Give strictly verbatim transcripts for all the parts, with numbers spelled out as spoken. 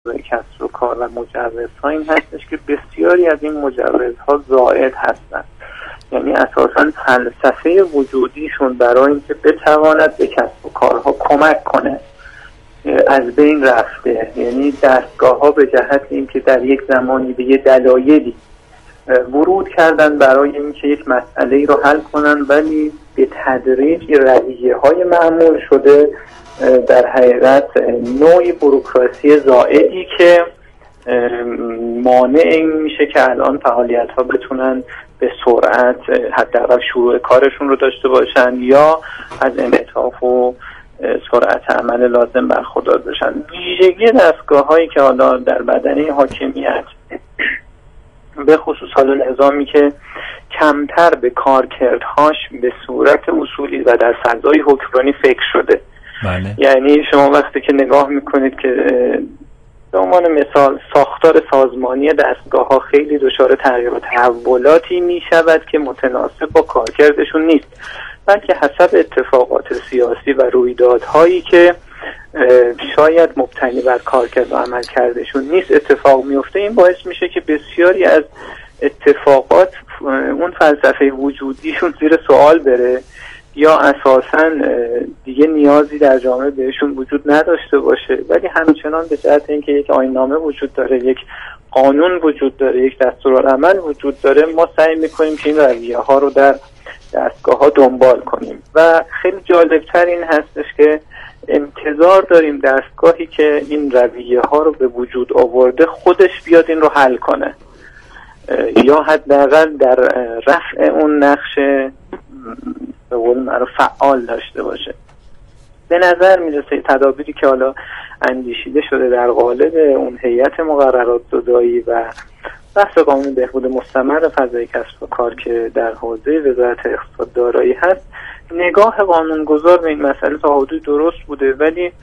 کسب و کار و مجوزها این هستش که بسیاری از این مجوزها زائد هستند، یعنی اساساً فلسفه وجودیشون برای اینکه بتواند به کسب و کارها کمک کنه از بین رفته. یعنی دستگاه‌ها به جهت اینکه در یک زمانی به یه دلایلی ورود کردن برای اینکه یک مسئله رو حل کنن، ولی به تدریج رویه‌های معمول شده در حقیقت نوعی بوروکراسی زائدی که مانع این میشه که الان فعالیت‌ها بتونن به سرعت حداقل شروع کارشون رو داشته باشن یا از انعطاف و سرعت عمل لازم برخوردار بشن. ویژگی دستگاه‌هایی که حالا در بدنه حاکمیت به خصوص حالا نظامی که کمتر به کارکردهاش به صورت اصولی و در فضای حکمرانی فکر شده. بله. یعنی شما وقتی که نگاه میکنید که به عنوان مثال ساختار سازمانی دستگاه ها خیلی دچار تغییر و تحولاتی میشود که متناسب با کارکردشون نیست، بلکه حسب اتفاقات سیاسی و رویدادهایی که شاید مبتنی بر کارکرد و عملکردشون نیست اتفاق میفته. این باعث میشه که بسیاری از اتفاقات اون فلسفه وجودیشون زیر سوال بره یا اساساً دیگه نیازی در جامعه بهشون وجود نداشته باشه، ولی همچنان به جهت اینکه یک آیین‌نامه وجود داره، یک قانون وجود داره، یک دستورالعمل وجود داره، ما سعی میکنیم که این رویه ها رو در دستگاه ها دنبال کنیم. و خیلی جالبتر این هستش که انتظار داریم دستگاهی که این رویه ها رو به وجود آورده خودش بیاد این رو حل کنه یا حداقل در رفع اون نقش به قول معروف فعال داشته باشه. به نظر میرسه تدابیری که حالا اندیشیده شده در قالب اون هیئت مقررات زدایی و بحث قانون بهبود مستمر فضای کسب و کار که در حوزه وزارت اقتصاد دارایی هست، نگاه قانونگذار به این مسئله تا حدود درست بوده، ولی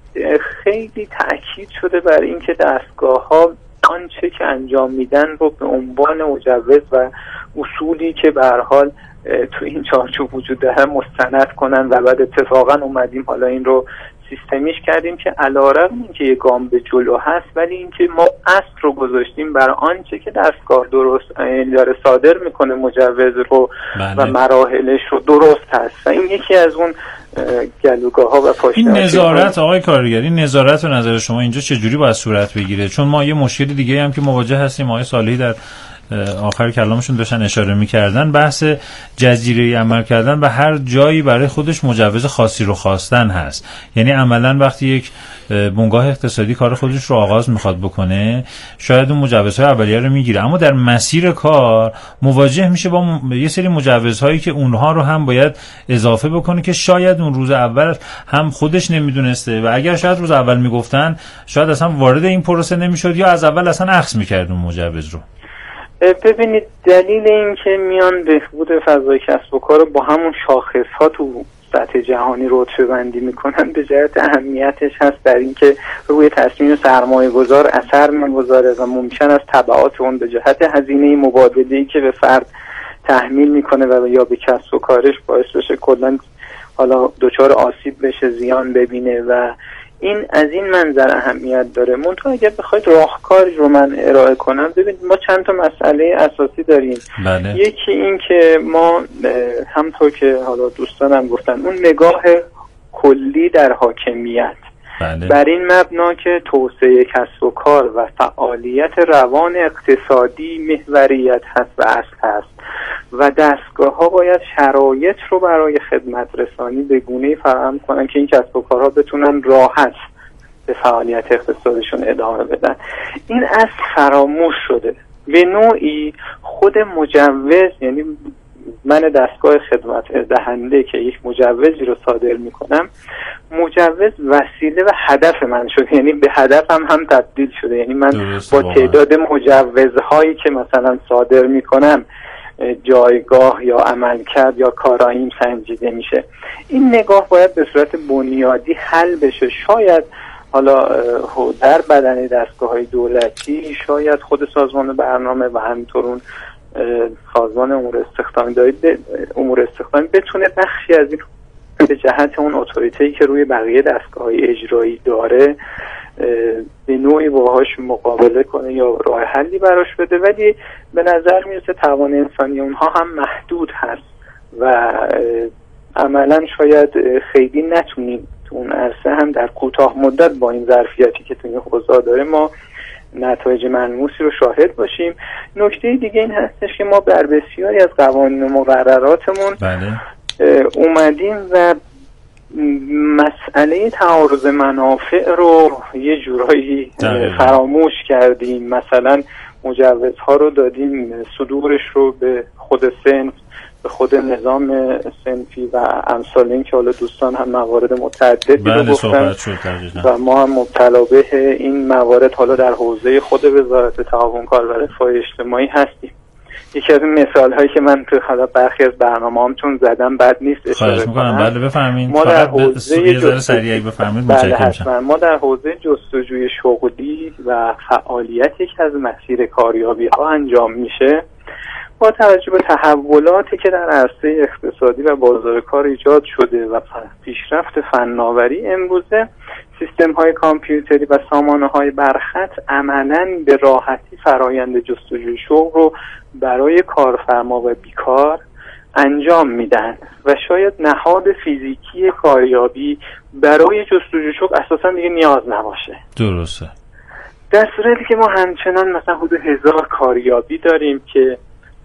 خیلی تأکید شده بر اینکه دستگاه‌ها آنچه که انجام میدن رو به عنوان مجوز و اصولی که به هر حال تو این چارچوب وجود داره مستند کنن و بعد اتفاقا اومدیم حالا این رو سیستمیش کردیم که علیرغم اینکه یک گام به جلو هست، ولی اینکه ما اصل رو گذاشتیم بر آنچه که دستگاه درست داره صادر میکنه مجوز رو بله. و مراحلش رو درست هست و این یکی از اون گلوگاه ها و پاشنه. این نظارت آقای کارگر، این نظارت و نظر شما اینجا چجوری باید صورت بگیره؟ چون ما یه مشکلی دیگه هم که مواجه هستیم، آقای صالحی در آخر کلامشون داشتن اشاره می‌کردن، بحث جزیره‌ای عمل کردن و هر جایی برای خودش مجوز خاصی رو خواستن هست. یعنی عملاً وقتی یک بنگاه اقتصادی کار خودش رو آغاز میخواد بکنه، شاید اون مجوزهای اولیه رو میگیره، اما در مسیر کار مواجه میشه با م... یه سری مجوزهایی که اونها رو هم باید اضافه بکنه که شاید اون روز اول هم خودش نمیدونسته و اگر شاید روز اول میگفتن شاید اصلا وارد این پروسه نمیشد یا از اول اصلا اخذ میکرد اون مجوز رو. ببینید دلیل این که میان بهبود فضای کسب و کار با همون شاخص ها تو سطح جهانی رتبه بندی میکنن به جهت اهمیتش هست در این که روی تصمیم سرمایه گذار اثر میگذاره و ممکن است تبعات اون به جهت هزینه مبادله‌ای که به فرد تحمیل میکنه و یا به کسب و کارش باعث بشه کلا حالا دچار آسیب بشه، زیان ببینه و این از این منظر اهمیت داره. منتها اگر بخواید راهکاری رو من ارائه کنم، ببینید ما چند تا مسئله اساسی داریم. بله. یکی این که ما همطور که حالا دوستانم گفتن اون نگاه کلی در حاکمیت بله. بر این مبنا که توسعه کسب و کار و فعالیت روان اقتصادی محوریت هست و اصل هست و دستگاه ها باید شرایط رو برای خدمت رسانی به گونه‌ای فراهم کنن که این کسب و کارها بتونن راحت به فعالیت اقتصادشون ادامه بدن. این اصل فراموش شده. به نوعی خود مجوز، یعنی من دستگاه خدمت دهنده که یک مجوزی رو صادر میکنم، مجوز وسیله و هدف من شده، یعنی به هدفم هم, هم تبدیل شده. یعنی من با تعداد مجوزهایی که مثلا صادر میکنم جایگاه یا عملکرد یا کاراییم سنجیده میشه. این نگاه باید به صورت بنیادی حل بشه. شاید حالا در بدن دستگاه‌های دولتی، شاید خود سازمان برنامه و همینطور اون سازمان امور استخدامی دارید امور استخدامی بتونه بخشی از این به جهت اون اتوریته‌ای که روی بقیه دستگاه‌های اجرایی داره به نوعی باهاش مقابله کنه یا راه حلی براش بده، ولی به نظر میرسه توان انسانی اونها هم محدود هست و عملا شاید خیلی نتونیم تو اون عرصه هم در کوتاه مدت با این ظرفیتی که تو این حوزه داره ما نتایج ملموسی رو شاهد باشیم. نکته دیگه این هستش که ما در بسیاری از قوانین و مقرراتمون بله. اومدیم و مسئله تعارض منافع رو یه جورایی فراموش کردیم. مثلا مجوزها رو دادیم، صدورش رو به خود صنف، به خود نظام صنفی و امثال این که حالا دوستان هم موارد متعددی رو گفتن و ما هم مبتلا به این موارد حالا در حوزه خود وزارت تعاون کار و رفاه اجتماعی هستیم. یکی از این مثال هایی که من تو حالا برخی از برنامه‌هام چون زدم بد نیست اشاره کنم. بله بفرمایید. ما در حوزه جستجوی بفرمایید متشکرم. ما در حوزه جستجوی شغلی و فعالیت یک از مسیر کاریابی ها انجام میشه با توجه به تحولاتی که در عرصه اقتصادی و بازار کار ایجاد شده و پیشرفت فناوری، امروزه سیستم های کامپیوتری و سامانه های برخط عملاً به راحتی فرایند جستجوی شغل رو برای کارفرما و بیکار انجام میدن و شاید نهاد فیزیکی کاریابی برای جستجوی شغل اساساً دیگه نیاز نباشه. درسته. در صورتی که ما همچنان مثلا حدود هزار کاریابی داریم که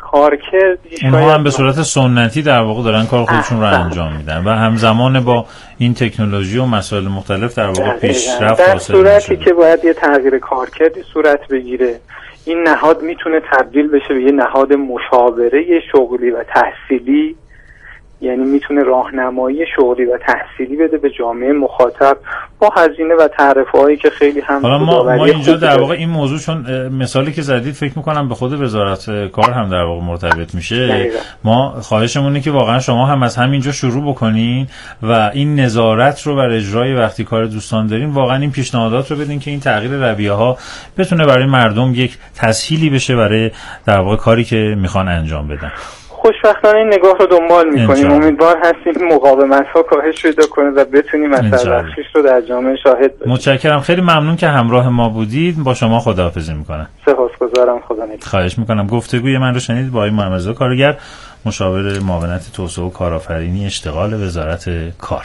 کارکردی شاید اونها هم به صورت سنتی در واقع دارن کار خودشون رو انجام میدن و همزمان با این تکنولوژی و مسائل مختلف در واقع پیشرفت حاصل میشه. در صورتی که باید یه تغییر کارکردی صورت بگیره، این نهاد میتونه تبدیل بشه به یه نهاد مشاوره شغلی و تحصیلی، یعنی میتونه راهنمایی شغلی و تحصیلی بده به جامعه مخاطب با هزینه و تعرفه هایی که خیلی هم حالا ما, ما اینجا در واقع این موضوع چون مثالی که زدید فکر میکنم به خود وزارت کار هم در واقع مرتبط میشه. دقیقا. ما خواهشمونه که واقعا شما هم از همینجا شروع بکنین و این نظارت رو بر اجرای وقتی کار دوستان دارین، واقعا این پیشنهادات رو بدین که این تغییر رویه ها بتونه برای مردم یک تسهیلی بشه برای در واقع کاری که میخوان انجام بدن. خوشبختانه این نگاه رو دنبال میکنیم. امیدوار هستیم مقاومت ها کاهش پیدا کنه و بتونیم اثر بخشش رو در جامعه شاهد باشیم. متشکرم، خیلی ممنون که همراه ما بودید. با شما خداحافظی میکنم. سپاسگزارم. خدا نگهدار. خواهش میکنم. گفتگوی من رو شنید با آقای محمد رضا کارگر، مشاور معاونت توسعه و کارآفرینی اشتغال وزارت کار.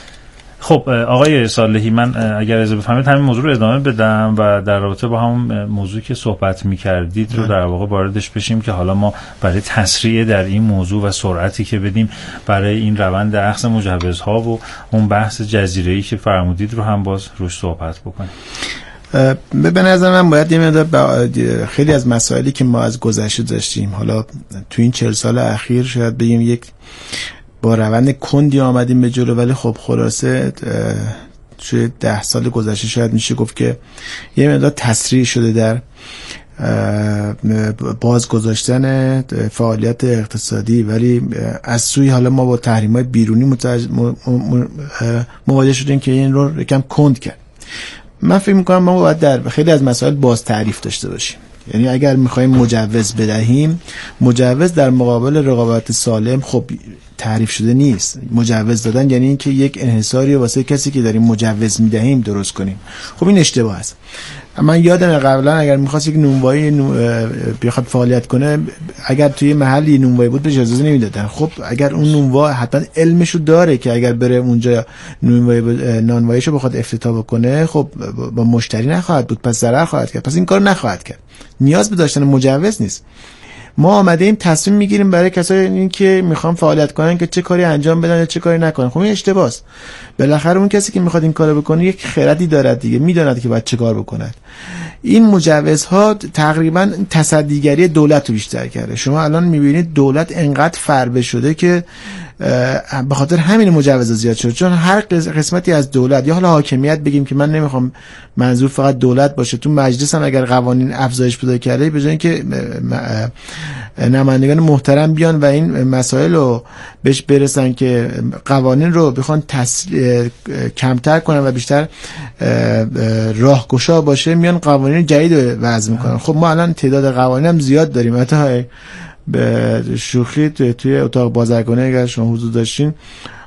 خب آقای صالحی، من اگر اجازه بفرمایید همین موضوع رو ادامه بدم و در رابطه با همون موضوعی که صحبت می‌کردید رو در واقع واردش بشیم که حالا ما برای تسریع در این موضوع و سرعتی که بدیم برای این روند اخذ مجوزها و اون بحث جزیره‌ای که فرمودید رو هم باز روش صحبت بکنیم. به نظر من باید یه مقدار خیلی از مسائلی که ما از گذشته داشتیم، حالا تو این چهل سال اخیر شاید بگیم یک با روند کندی آمدیم به جلو، ولی خب خلاصه توی ده سال گذشته شاید میشه گفت که یه مقدار تسریع شده در بازگذاشتن فعالیت اقتصادی، ولی از سوی حالا ما با تحریم‌های بیرونی مواجه شدیم که این رو یکم کند کرد. من فکر میکنم ما باید در خیلی از مسائل باز تعریف داشته باشیم. یعنی اگر میخوایم مجوز بدهیم، مجوز در مقابل رقابت سالم خب تعریف شده نیست. مجوز دادن یعنی اینکه یک انحصاری واسه کسی که داریم مجوز میدهیم درست کنیم. خب این اشتباه است. من یادم قبلا اگر میخواست یک نونوایی بخواد فعالیت کنه، اگر توی محلی نونوایی بود بهش اجازه نمیدادن. خب اگر اون نونوا حتما علمشو داره که اگر بره اونجا نونوایی نانواییشو بخواد افتتاح بکنه، خب با مشتری نخواهد بود، پس ضرر خواهد کرد، پس این کارو نخواهد کرد. نیاز به داشتن مجوز نیست. ما آمده ایم تصمیم میگیریم برای کسایی این که میخوان فعالیت کنن که چه کاری انجام بدن یا چه کاری نکنن. خب این اشتباهه. بالاخره اون کسی که میخواد این کارو بکنه یک خردی دارد دیگه، میداند که باید چه کار بکند. این مجوزها تقریبا تصدیگری دولت رو بیشتر کرده. شما الان میبینید دولت انقدر فربه شده که به خاطر همین مجوز زیاد شد، چون هر قسمتی از دولت یا حالا حاکمیت بگیم که من نمیخوام منظور فقط دولت باشه، تو مجلس هم اگر قوانین افزایش پیدا کرده، به جای اینکه نمایندگان محترم بیان و این مسائل رو بهش برسن که قوانین رو بخوان تس... کمتر کنن و بیشتر راهگشا باشه، میان قوانین جدید وضع میکنن. خب ما الان تعداد قوانین هم زیاد داریم. حتی به شوخی توی اتاق بازرگانی اگر شما حضور داشتین،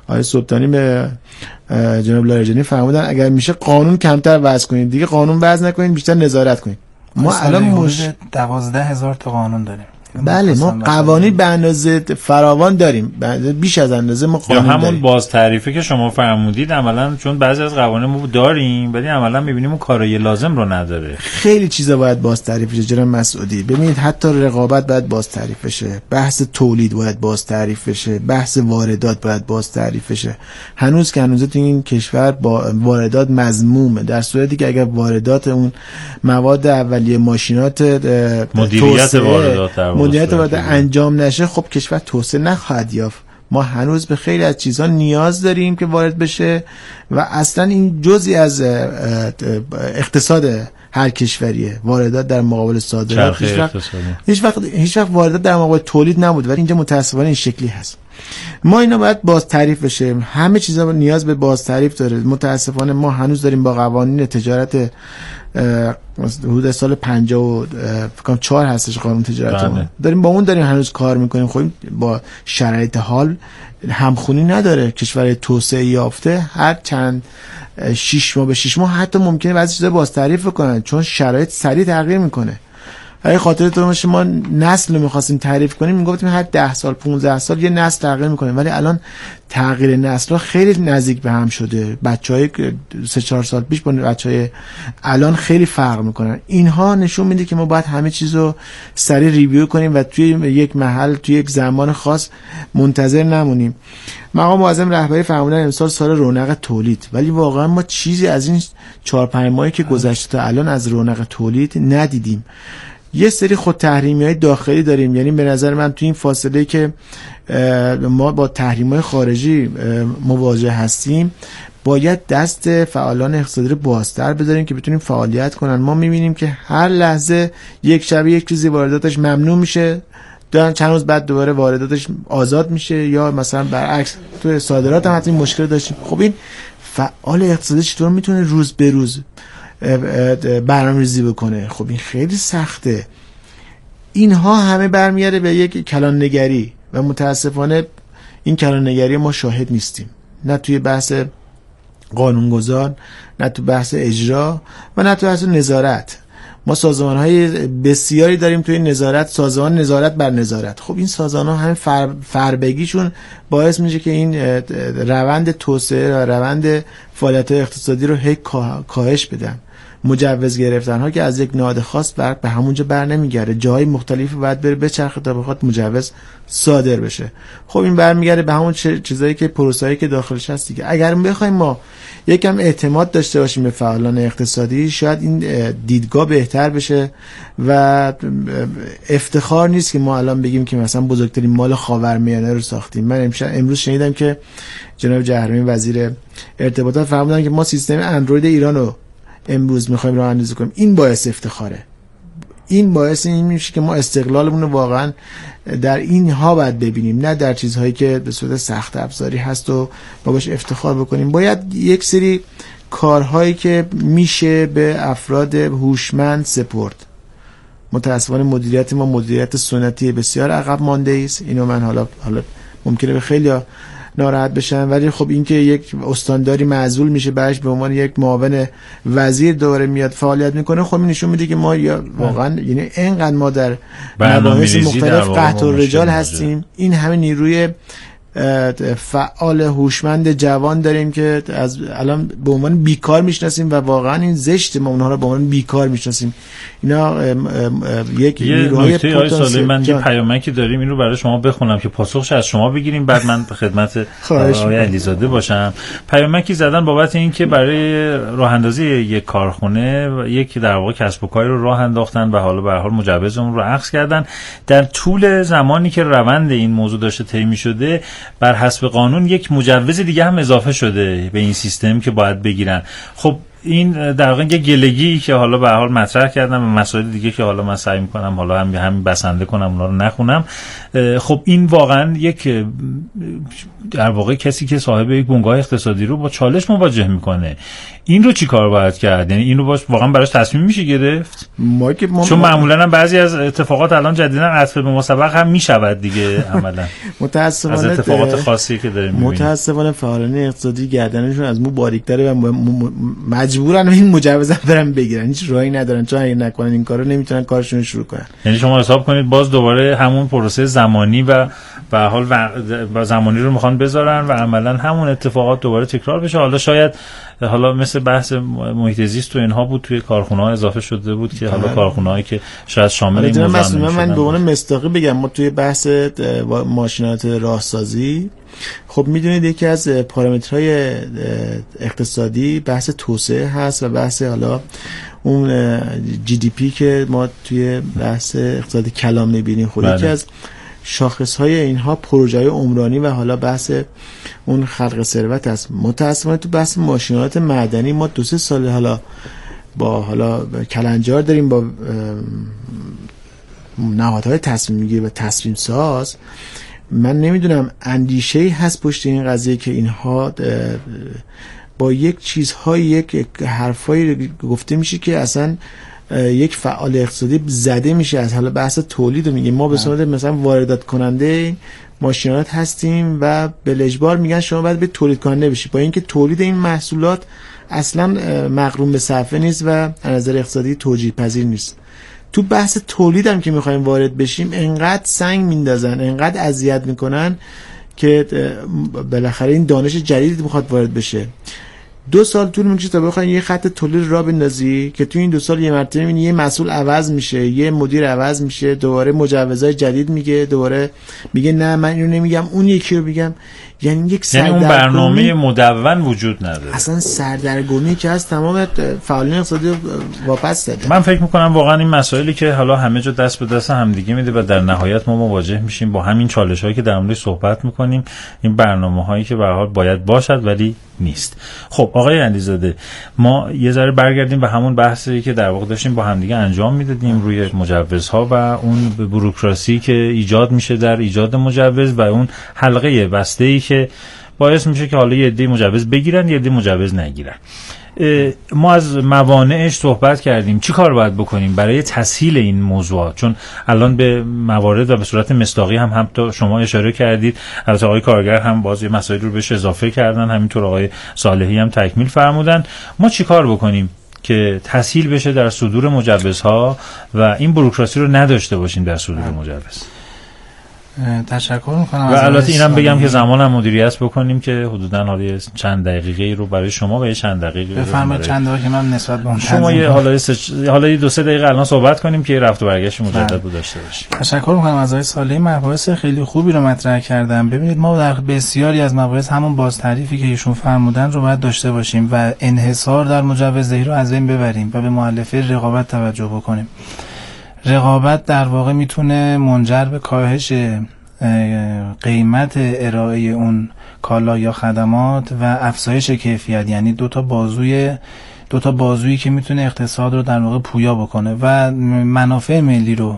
آقای سلطانی به جناب لاریجانی فرمودن اگر میشه قانون کمتر وضع کنید، دیگه قانون وضع نکنید، بیشتر نظارت کنید. ما الان مش دوازده هزار تا قانون داریم. بله ما قوانین به اندازه فراوان داریم، بیش از اندازه ما قانون یا همون داریم. باز تعریفی که شما فرمودید عملا چون بعضی از قوانین ما داریم ولی عملا میبینیم اون کارای لازم رو نداره. خیلی چیزا باید باز تعریف بشه جناب مسعودی. ببینید حتی رقابت باید باز تعریف بشه، بحث تولید باید باز تعریف بشه، بحث واردات باید باز تعریف بشه. هنوز که هنوز تو این کشور با واردات مذمومه، در صورتی که اگر واردات اون مواد اولیه، ماشینات مدیریت واردات مدیریت وارد انجام نشه، خب کشور توسعه نخواهد یافت. ما هنوز به خیلی از چیزها نیاز داریم که وارد بشه و اصلا این جزئی از اقتصاد هر کشوریه. واردات در مقابل صادرات هیچ وقت هیچ وقت هیچ وقت واردات در مقابل تولید نبود، ولی اینجا متاسفانه این شکلی هست. ما اینا باید باز تعریف بشه، همه چیزا نیاز به باز تعریف داره. متاسفانه ما هنوز داریم با قوانین تجارت حدود سال پنجاه و فکر کنم چهار هستش قانون تجارت، داریم با اون داریم هنوز کار میکنیم. خب با شرایط حال همخونی نداره. کشور توسعه یافته هر چند شش ماه به شش ماه حتی ممکنه بعضی چیزا باز تعریف کنن، چون شرایط سریع تغییر میکنه. اگه خاطرتون باشه ما نسل رو می‌خواستیم تعریف کنیم، میگفتیم هر ده سال پانزده سال یه نسل تغییر میکنه، ولی الان تغییر نسل‌ها خیلی نزدیک به هم شده. بچهای سه چهار سال پیش با بچهای الان خیلی فرق میکنن. اینها نشون میده که ما باید همه چیز رو سریع ریویو کنیم و توی یک محل توی یک زمان خاص منتظر نمونیم. مقام معظم رهبری فرمودن امسال سال رونق تولید، ولی واقعا ما چیزی از این چهار پنج ماهی که گذشته تا الان از رونق تولید ندیدیم. یه سری خود تحریمی‌های داخلی داریم، یعنی به نظر من تو این فاصله که ما با تحریم‌های خارجی مواجه هستیم باید دست فعالان اقتصادی رو بازتر بذاریم که بتونیم فعالیت کنن. ما می‌بینیم که هر لحظه یک شب یک چیزی وارداتش ممنوع میشه، دارن چند روز بعد دوباره وارداتش آزاد میشه، یا مثلا برعکس تو صادرات هم حتی مشکل داشتیم. خب این فعال اقتصادی چطور میتونه روز به روز برنامه‌ریزی بکنه؟ خب این خیلی سخته. اینها همه برمیگرده به یک کلان نگری و متاسفانه این کلان نگری ما شاهد نیستیم، نه توی بحث قانونگذار، نه تو بحث اجرا و نه تو بحث نظارت. ما سازمان‌های بسیاری داریم توی نظارت، سازمان نظارت بر نظارت. خب این سازمان‌ها همه فر فربگیشون باعث میشه که این روند توسعه و روند فعالیت اقتصادی رو هی کاهش بدن. مجوز گرفتن ها که از یک نهاد خاص بر به همونجا بر نمیگره، جاهای مختلفی باید بره بچرخه تا بخواد مجوز صادر بشه. خب این برمیگره به همون چیزایی که پروسه‌ای که داخلش هست دیگه. اگر بخوایم ما یکم اعتماد داشته باشیم به فعالان اقتصادی، شاید این دیدگاه بهتر بشه و افتخار نیست که ما الان بگیم که مثلا بزرگترین مال خاورمیانه رو ساختیم. من امروز شنیدم که جناب جهرمی وزیر ارتباطات فرمودن که ما سیستم اندروید ایران رو امروز میخوایم راه اندازی کنیم. این باعث افتخاره. این باعث این میشه که ما استقلالمون رو واقعا در اینها باید ببینیم، نه در چیزهایی که به صورت سخت افزاری هست و ما باش افتخار بکنیم. باید یک سری کارهایی که میشه به افراد هوشمند سپرد. متاسفانه مدیریت ما مدیریت سنتی بسیار عقب مانده است. اینو من حالا حالا ممکنه به خیلی ناراحت بشن، ولی خب این که یک استانداری معزول میشه بعدش به عنوان یک معاون وزیر دوره میاد فعالیت میکنه، خب این نشون میده که ما یا واقعا یعنی اینقدر ما در مباحث مختلف قحط الرجال هستیم. این همه نیروی فعال هوشمند جوان داریم که از الان به عنوان بیکار میشناسیم و واقعا این زشت ما اونها رو به عنوان بیکار میشناسیم. اینا یک نیروهای پتانسیل. من یه پیامکی داریم، این رو برای شما بخونم که پاسخش از شما بگیریم، بعد من به خدمت آقای علیزاده باشم. پیامکی زدن بابت این که برای راه اندازی یک کارخونه و یک در واقع کسب و کاری رو راه انداختن و حالا به هر حال مجوز اون رو اخذ کردن. در طول زمانی که روند این موضوع داشته طی می‌شده بر حسب قانون یک مجوز دیگه هم اضافه شده به این سیستم که باید بگیرن. خب این در واقع یه گلگی که حالا به هر حال مطرح کردم و مسائل دیگه که حالا من سعی می‌کنم حالا هم همین بسنده کنم اونا رو نخونم. خب این واقعا یک در واقع کسی که صاحب یک بنگاه اقتصادی رو با چالش مواجه میکنه. این رو چی کار باید کرد؟ یعنی این رو باش واقعا براش تصمیم میشه گرفت؟ ما که ما چون معمولا هم بعضی از اتفاقات الان جدیداً عطف به مسبق هم میشود دیگه عملاً. متأسفانه از اتفاقات خاصی که داریم میبینیم متأسفانه فعالان اقتصادی گردنشون از مو باریک‌تره و مجبورن این مجوز برن بگیرن، هیچ راهی ندارن، چون اگه نکنن این کارو نمیتونن کارشون رو شروع کنن. یعنی شما حساب کنید باز دوباره همون پروسه زمانی و به حال و زمانی رو میخوان بذارن و عملاً همون اتفاقات دوباره تکرار بشه. حالا شاید حالا مثل بحث محیط زیست و اینها بود توی کارخونه‌ها اضافه شده بود که حالا کارخونه‌هایی که شاید شامل این موضوع نمی‌شدن. من به عنوان مصداقی بگم، ما توی بحث ماشینات راهسازی خب میدونید یکی از پارامترهای اقتصادی بحث توسعه هست و بحث حالا اون جی دی پی که ما توی بحث اقتصادی کلام می‌بینیم. خب یکی از شاخص‌های اینها پروژه‌های عمرانی و حالا بحث اون خلق ثروت است. متأسفانه تو بحث ماشینالات معدنی ما دو سه سال حالا با حالا کلنجار داریم، با نهادهای تصمیم میگیری و تصمیم ساز. من نمیدونم اندیشه‌ای هست پشت این قضیه که اینها با یک چیزهای یک حرفایی گفته میشه که اصلا یک فعال اقتصادی زده میشه از حالا بحث تولید رو میگیم. ما به صورت مثلا واردات کننده ماشینات هستیم و به اجبار میگن شما باید به تولید کننده بشی، با اینکه تولید این محصولات اصلا مقرون به صرفه نیست و از نظر اقتصادی توجیه پذیر نیست. تو بحث تولید هم که میخوایم وارد بشیم انقدر سنگ میندازن، انقدر اذیت میکنن که بالاخره این دانش جدید میخواد وارد بشه. دو سال طول میکشه تا بخواید یه خط تولید را بندازی که تو این دو سال یه مرتبه میبینی یه مسئول عوض میشه، یه مدیر عوض میشه، دوباره مجوزهای جدید میگه، دوباره میگه نه من اینو نمیگم اون یکی رو میگم. یعنی یک یعنی اون برنامه مدون وجود نداره. اصلا سردرگمی که از تمام فعالین اقتصادی واپس داده. من فکر میکنم واقعا این مسائلی که حالا همه جا دست به دست همدیگه میده و در نهایت ما مواجه میشیم با همین چالش‌هایی که در موردش صحبت میکنیم، این برنامه‌هایی که به هر حال باید باشد ولی نیست. خب آقای اندیزاده، ما یه ذره برگردیم به همون بحثی که در واقع داشتیم با همدیگه انجام میدادیم روی مجوزها و اون بوروکراسی که ایجاد میشه در ایجاد مجوز و اون حلقه بسته‌ای که باعث میشه که حالا یه عده مجوز بگیرن یه عده مجوز نگیرن. ما از موانعش صحبت کردیم، چی کار باید بکنیم برای تسهیل این موضوعات؟ چون الان به موارد و به صورت مصداقی هم هم تا شما اشاره کردید، البته آقای کارگر هم باز یه مسائل رو بهش اضافه کردن، همینطور آقای صالحی هم تکمیل فرمودن. ما چی کار بکنیم که تسهیل بشه در صدور مجوزها و این بوروکراسی رو نداشته باشیم در صدور مجوز؟ تشکر میکنم. و البته اینم بگم که زمانم مدیریت بکنیم که حدوداً حالا چند دقیقه رو برای شما و یه چند دقیقه بفرمایید. چند دقیقه که من نسبت به اون شما یه حالا حالا یه دو سه دقیقه الان صحبت کنیم که رفت و برگشت مجدد رو داشته باشیم. تشکر میکنم از آقای صالحی، مباحث خیلی خوبی رو مطرح کردم. ببینید ما در بسیاری از مباحث همون بازتعریفی که ایشون فرمودن رو باید داشته باشیم و انحصار در مجوزدهی رو از بین ببریم و به مؤلفه رقابت توجه بکنیم. رقابت در واقع میتونه منجر به کاهش قیمت ارائه اون کالا یا خدمات و افزایش کیفیت، یعنی دو تا بازوی دو تا بازویی که میتونه اقتصاد رو در واقع پویا بکنه و منافع ملی رو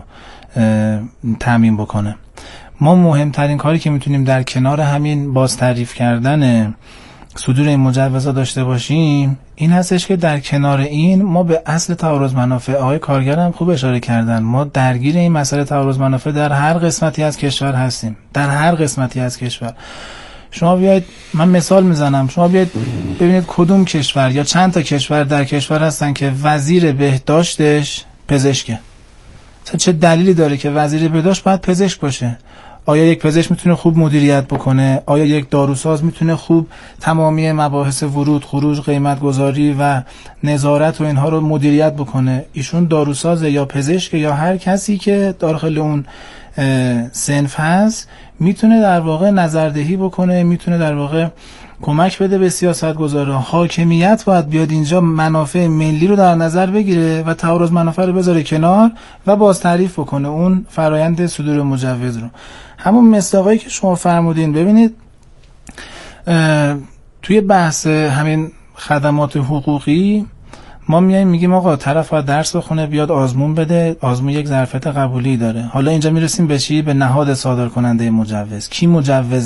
تامین بکنه. ما مهمترین کاری که میتونیم در کنار همین باز تعریف کردن صدور این مجوزها داشته باشیم این هستش که در کنار این ما به اصل تعارض منافع، آقای کارگر هم خوب اشاره کردن، ما درگیر این مسئله تعارض منافع در هر قسمتی از کشور هستیم، در هر قسمتی از کشور. شما بیاید، من مثال میزنم، شما بیاید ببینید کدوم کشور یا چند تا کشور در کشور هستن که وزیر بهداشتش پزشکه. چه دلیلی داره که وزیر بهداشت باید پزشک باشه؟ آیا یک پزشک میتونه خوب مدیریت بکنه؟ آیا یک داروساز میتونه خوب تمامی مباحث ورود، خروج، قیمت گذاری و نظارت و اینها رو مدیریت بکنه؟ ایشون داروساز یا پزشک یا هر کسی که داخل اون صنف هست میتونه در واقع نظردهی بکنه، میتونه در واقع کمک بده به سیاستگزاران. حاکمیت باید بیاد اینجا منافع ملی رو در نظر بگیره و تعارض منافع رو بذاره کنار و باز تعریف بکنه اون فرایند صدور مجوز رو. همون مصداقایی که شما فرمودین، ببینید توی بحث همین خدمات حقوقی ما میایم میگیم آقا طرف باید درس بخونه بیاد آزمون بده، آزمون یک ظرفیت قبولی داره. حالا اینجا میرسیم به چی؟ به نهاد صادر کننده مجوز. کی مجوز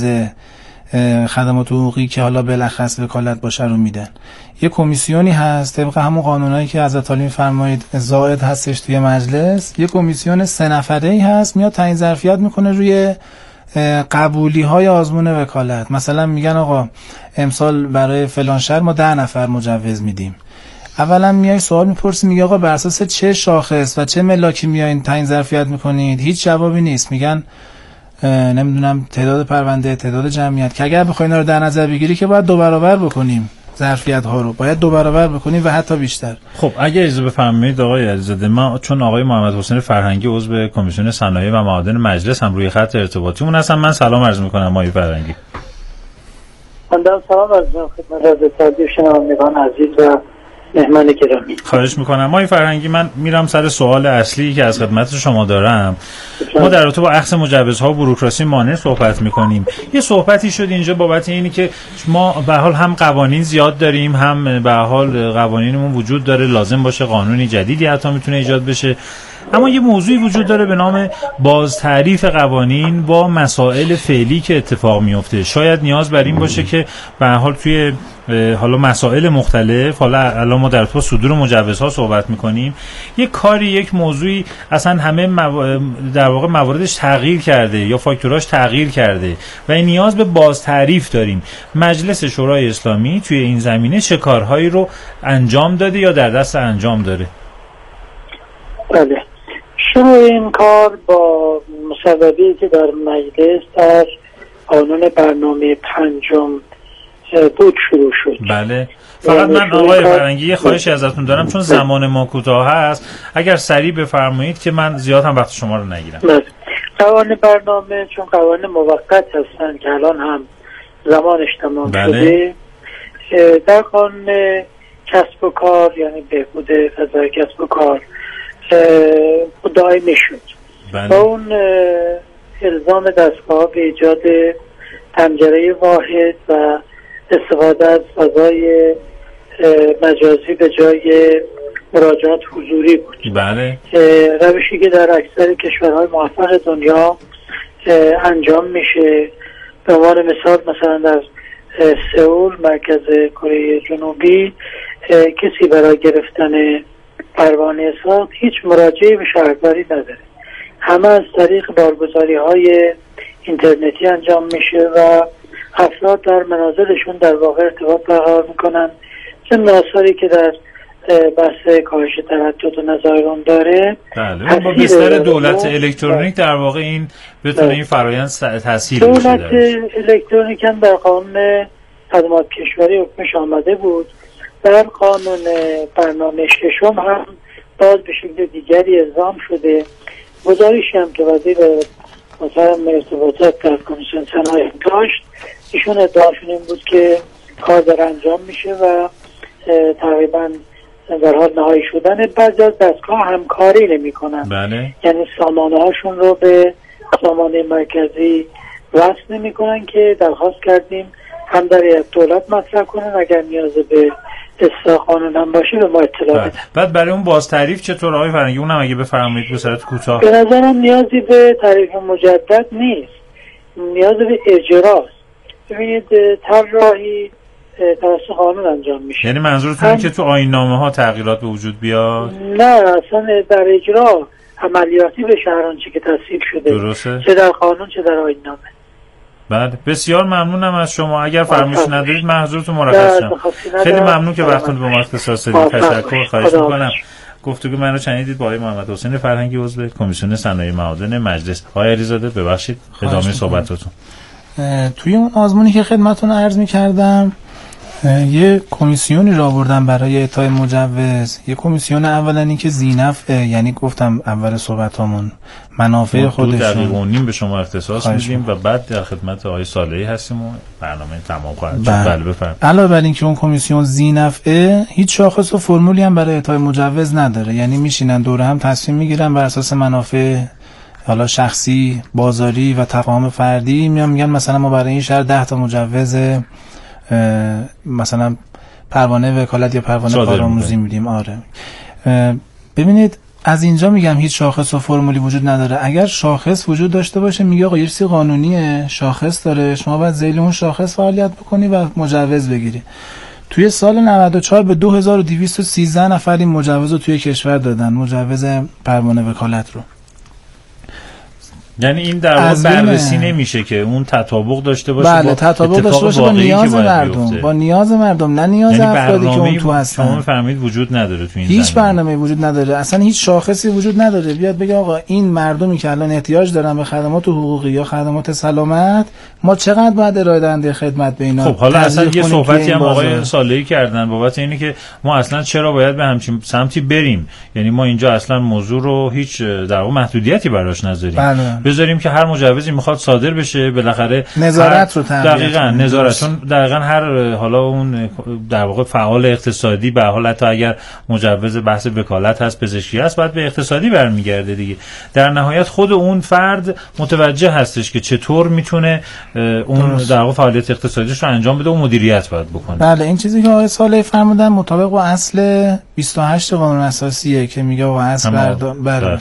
خدمات حقوقی که حالا بالاخص وکالت باشه رو میدن؟ یه کمیسیونی هست طبق همون قانونایی که حضرت عالی فرمایید زائد هستش توی مجلس، یه کمیسیون سه نفره‌ای هست میاد تعیین ظرفیت میکنه روی قبولی های آزمون وکالت. مثلا میگن آقا امسال برای فلان شهر ما ده نفر مجوز میدیم. اولا میای سوال میپرسی، میگه آقا بر اساس چه شاخص و چه ملاکی میایین تعیین ظرفیت میکنید؟ هیچ جوابی نیست. میگن نمیدونم تعداد پرونده، تعداد جمعیت، که اگر بخواید اینا رو در نظر بگیری که باید دو برابر بکنیم ظرفیت ها رو، باید دو برابر بکنیم و حتی بیشتر. خب اگه اجازه بفرمایید آقای علیزاده، ما چون آقای محمد حسین فرهنگی عضو کمیسیون صنایع و معادن مجلس هم روی خط ارتباطیمون هستن، من سلام عرض میکنم آقای فرهنگی. من سلام عرض میکنم خدمت حضرت شنوندگان عزیز و مهمان گرامی. خواهش میکنم آقای فرهنگی، من میرم سر سوال اصلی که از خدمت شما دارم. ما در رابطه با اخذ مجوزها و بوروکراسی مانع صحبت میکنیم. یه صحبتی شد اینجا بابت اینی که ما به حال هم قوانین زیاد داریم، هم به حال قوانینمون وجود داره، لازم باشه قانونی جدیدی حتی میتونه ایجاد بشه، اما یه موضوعی وجود داره به نام بازتعریف قوانین با مسائل فعلی که اتفاق میفته. شاید نیاز بر این باشه که به هر حال توی حالا مسائل مختلف، حالا الان ما در تو صدور مجوزها صحبت میکنیم، یک کاری یک موضوعی اصلا همه مو... در واقع مواردش تغییر کرده یا فاکتوراش تغییر کرده و این نیاز به بازتعریف داریم. مجلس شورای اسلامی توی این زمینه چه کارهایی رو انجام داده یا در دست انجام داره؟ بله، شروع این کار با مصوبه‌ای که در مجلس در قانون برنامه پنجم بود شروع شد. بله، فقط من آقای فرهنگی یه خواهشی ازتون دارم چون زمان ما کوتاه هست، اگر سریع بفرمایید که من زیاد هم وقت شما رو نگیرم. بله، قوانین برنامه چون قوانین موقت هستن که الان هم زمانش تمام شده، در قانون کسب و کار یعنی بهبود فضای کسب و کار دائمی شد. بله. با اون الزام دستگاه به ایجاد پنجره واحد و استفاده از فضای مجازی به جای مراجعات حضوری بود. بله. روشی که در اکثر کشورهای موفق دنیا انجام میشه. به عنوان مثال مثلا در سئول مرکز کره جنوبی کسی برای گرفتن پروانه ساخت هیچ مراجعه به شهرداری نداره، همه از طریق بارگذاری های اینترنتی انجام میشه و افراد در منازلشون در واقع ارتباط برقرار میکنن. ضمن آثاری که در بحث کاهش تردد و نظارگان داره، بله، با بستر دولت الکترونیک در واقع این بتونه این فرایند تسهیل بشه. دولت الکترونیک هم در قانون خدمات کشوری حکمش آمده بود، در قانون برنامه ششم هم باز به شکل دیگری اعزام شده. گزارشی هم که وزیر مثلا ارتباطات در کمیسیون صنایع داشت، ایشون ادعاشون این بود که کار داره انجام میشه و تقریبا در حال نهایی شدن. بعضی از دستگاه همکاری نمی کنن. بله. یعنی سامانه هاشون رو به سامانه مرکزی وصل نمی کنن که درخواست کردیم هم در دولت مطرح کنن، اگر نیاز به اصلاح قانون هم باشه به ما اطلاع بدن. بعد برای اون باز تعریف چطور آقای فرهنگی؟ اونم اگه بفرمایید به صورت کوتاه. به نظرم نیازی به تعریف مجدد نیست، نیاز به اجراست. ببینید طراحی توسط قانون انجام میشه. یعنی منظورتون اینه که تو آیین‌نامه ها تغییرات به وجود بیاد؟ نه، اصلا در اجرا عملیاتی به شهران چی که تصویب شده، درسته؟ چه در قانون چه در آیین‌نامه. بله، بسیار ممنونم از شما. اگر فرمایش ندارید من حضورتون مرخص شم. خیلی ممنون که وقتتون به ما اختصاص دادید. تشکر، خواهش می‌کنم. گفتگو من رو شنیدید با آقای محمد حسین فرهنگی عضو کمیسیون صنایع معادن مجلس. آقای علیزاده ببخشید ادامه صحبتاتون. توی اون آزمونی که خدمتتون عرض می‌کردم یه کمیسیونی را آوردن برای اعطای مجوز. یه کمیسیون اولا این که زینف، یعنی گفتم اول صحبتامون منافع خودشون، دو دقیقه و نیم به شما اختصاص میدیم و بعد در خدمت آقای صالحی هستیم و برنامه تمام خواهد شد. بله بفرمایید. علاوه بر اینکه اون کمیسیون زینفه هیچ شاخص و فرمولی هم برای اعطای مجوز نداره، یعنی میشینن دوره هم تصمیم میگیرن بر اساس منافع حالا شخصی، بازاری و تفاهم فردی. میان میگن مثلا ما برای این شهر ده تا مجوز مثلا پروانه وکالت یا پروانه کارآموزی میدیم. آره ببینید از اینجا میگم هیچ شاخص و فرمولی وجود نداره. اگر شاخص وجود داشته باشه میگه آقا یه چیزی قانونیه، شاخص داره، شما باید ذیل اون شاخص فعالیت بکنی و مجوز بگیری. توی سال نود و چهار به دو هزار و دویست و سیزده نفر این مجوز رو توی کشور دادن، مجوز پروانه وکالت رو. یعنی این در واقع بررسی نمیشه که اون تطابق داشته باشه. بله تطابق داشته باشه با نیاز مردم، با نیاز مردم، نه نیاز یعنی افرادی که اون تو هستن. شما فهمید وجود نداره تو این هیچ زمینه. برنامه‌ای وجود نداره، اصلا هیچ شاخصی وجود نداره بیاد بگه آقا این مردمی که الان احتیاج دارن به خدمات حقوقی یا خدمات سلامت ما چقدر باید ارائه دهنده خدمت به اینا. خب حالا اصلا یه صحبتی هم آقای صالحی کردن بابت اینه که ما اصلا چرا باید به همچین سمتی بریم، یعنی ما اینجا اصلا موضوع رو هیچ در واقع محدودیتی براش نذاریم. بله. بذاریم که هر مجوزی میخواد صادر بشه بالاخره نظارت رو تامین. دقیقاً نظارت، چون دقیقاً هر حالا اون در واقع فعال اقتصادی به حال حتی اگر مجوز بحث وکالت هست، پزشکی هست، باید به اقتصادی برمیگرده دیگه. در نهایت خود اون فرد متوجه هستش که چطور میتونه اون در واقع فعالیت اقتصادیش رو انجام بده و مدیریت باید بکنه. بله این چیزی که آقای صالحی فرمودن مطابق با اصل بیست و هشت قانون اساسیه که میگه با اصل بردار. بله.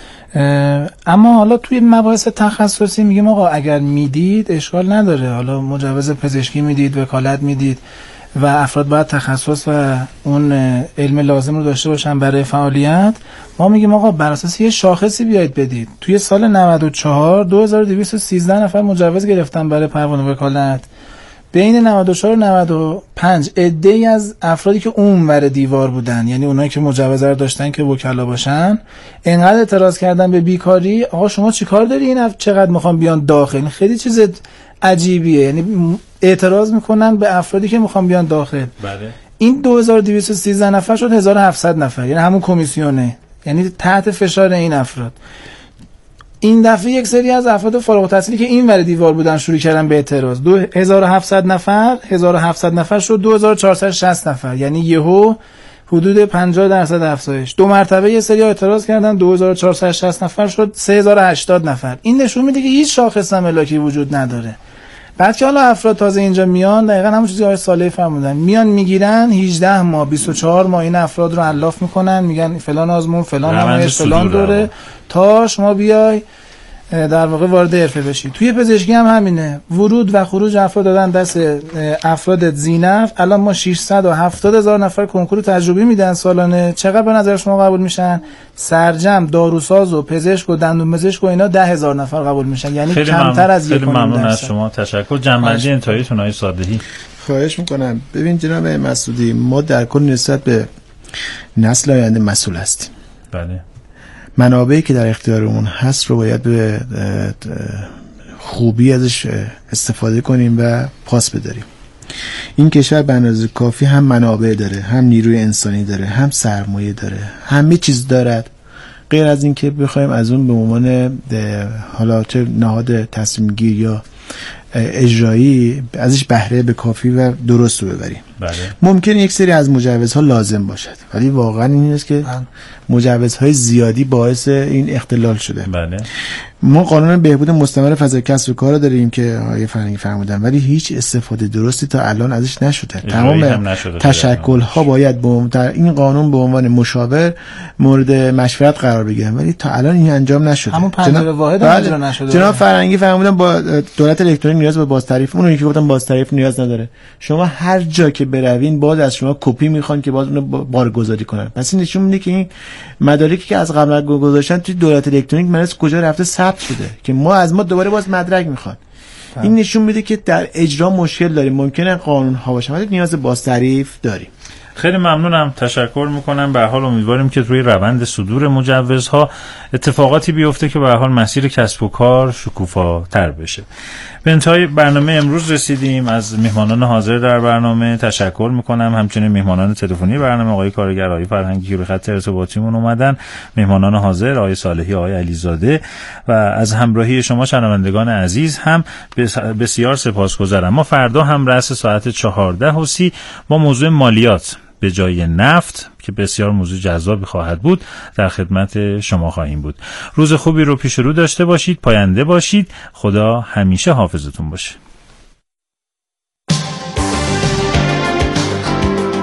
اما حالا توی مباحث تخصصی میگیم آقا اگر میدید اشکال نداره، حالا مجوز پزشکی میدید، وکالت میدید و افراد باید تخصص و اون علم لازم رو داشته باشن برای فعالیت، ما میگیم آقا بر اساس یه شاخصی بیاید بدید. توی سال نود و چهار دو هزار و دویست و سیزده نفر مجوز گرفتن برای پروانه وکالت. بین نود و چهار و نود و پنج عده‌ای از افرادی که اونور دیوار بودن، یعنی اونایی که مجوز رو داشتن که وکلا باشن، اینقدر اعتراض کردن به بیکاری آقا شما چیکار داری این چقدر میخوان بیان داخل. خیلی چیز عجیبیه، یعنی اعتراض میکنن به افرادی که میخوان بیان داخل. بله. این دو هزار و دویست و سیزده نفر شد هزار و هفتصد نفر، یعنی همون کمیسیونه، یعنی تحت فشار این افراد. این دفعه یک سری از افراد فارغ التحصیلی که این ور دیوار بودن شروع کردن به اعتراض. دو هزار و هفتصد نفر هزار و هفتصد نفر شد دو هزار و چهارصد و شصت نفر، یعنی یهو حدود پنجاه درصد افزایش. دو مرتبه یه سری اعتراض کردن، دو هزار و چهارصد و شصت نفر شد سه هزار و هشتاد نفر. این نشون میده که هیچ شاخص ملاکی وجود نداره. بعد که حالا افراد تازه اینجا میان، دقیقاً همون چیزی که آقای صالحی فرمودن، میان میگیرن هجده ماه بیست و چهار ماه این افراد رو علاف میکنن، میگن فلان آزمون، فلان نمایش، فلان دوره تا شما بیای در واقع وارد حرفه بشید. توی پزشکی هم همینه، ورود و خروج افراد دادن دست افراد ذینفع. الان ما ششصد و هفتاد هزار نفر کنکور تجربی میدن سالانه. چقدر به نظر شما قبول میشن؟ سرجم، داروساز و پزشک و دندون پزشک و اینا ده هزار نفر قبول میشن، یعنی کمتر از یک. خیلی ممنون از شما، تشکر. جنبندی انتهاییتون آقای صالحی. خواهش میکنم. ببین جناب مسعودی، ما در کل نسبت به نسل آینده مسئول هستیم. بله. منابعی که در اختیارمون هست رو باید به خوبی ازش استفاده کنیم و پاس بداریم. این کشور به اندازه کافی هم منابع داره، هم نیروی انسانی داره، هم سرمایه داره، همه چیز دارد، غیر از این که بخوایم از اون به عنوان حالا چه نهاد تصمیم گیر یا اجرایی ازش بهره به کافی و درست رو ببریم. بله. ممکن یک سری از مجوزها لازم باشد، ولی واقعا این است که مجوزهای زیادی باعث این اختلال شده. بله. ما قانون بهبود مستمر فضای کسب و کار داریم که آقای فرنگی فرمودن، ولی هیچ استفاده درستی تا الان ازش نشده. تمام تشکل‌ها باید در این قانون به عنوان مشاور مورد مشورت قرار بگیرن، ولی تا الان این انجام نشده. همون پنجره واحد اجرا نشده. جناب فرنگی فرمودن با دولت الکترونیک نیاز به بازتعریف، اون که گفتن بازتعریف نیاز نداره. شما هر جا که بروین باز از شما کپی میخوان که باز اونو بارگذاری کنن. پس این نشون میده که این مدارکی که از قبل گذاشتن توی دولت الکترونیک مرز کجا رفته ثبت شده که ما از ما دوباره باز مدرک میخوان. این نشون میده که در اجرا مشکل داریم. ممکنه قانون ها باشه ولی نیاز به بازتعریف داریم. خیلی ممنونم، تشکر میکنم. به هر حال امیدواریم که روی روند صدور مجوزها اتفاقاتی بیفته که به هر حال مسیر کسب و کار شکوفاتر بشه. به انتهای برنامه امروز رسیدیم. از میهمانان حاضر در برنامه تشکر میکنم، همچنین میهمانان تلفنی برنامه آقای کارگر، آقای فرهنگی که به خط ارتباطیمون اومدن، میهمانان حاضر آقای صالحی، آقای علیزاده و از همراهی شما شنوندگان عزیز هم بسیار سپاسگزارم. ما فردا هم رأس ساعت چهارده و سی با موضوع مالیات به جای نفت که بسیار موضوع جذابی خواهد بود در خدمت شما خواهیم بود. روز خوبی رو پیش رو داشته باشید، پاینده باشید. خدا همیشه حافظتون باشه.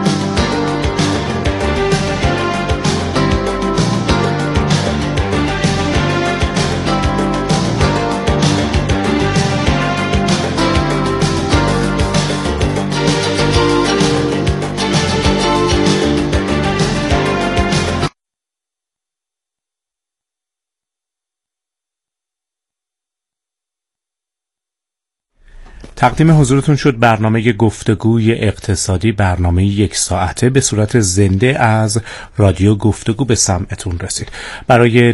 تقدیم حضورتون شد برنامه گفتگوی اقتصادی، برنامه یک ساعته به صورت زنده از رادیو گفتگو به سمعتون رسید. برای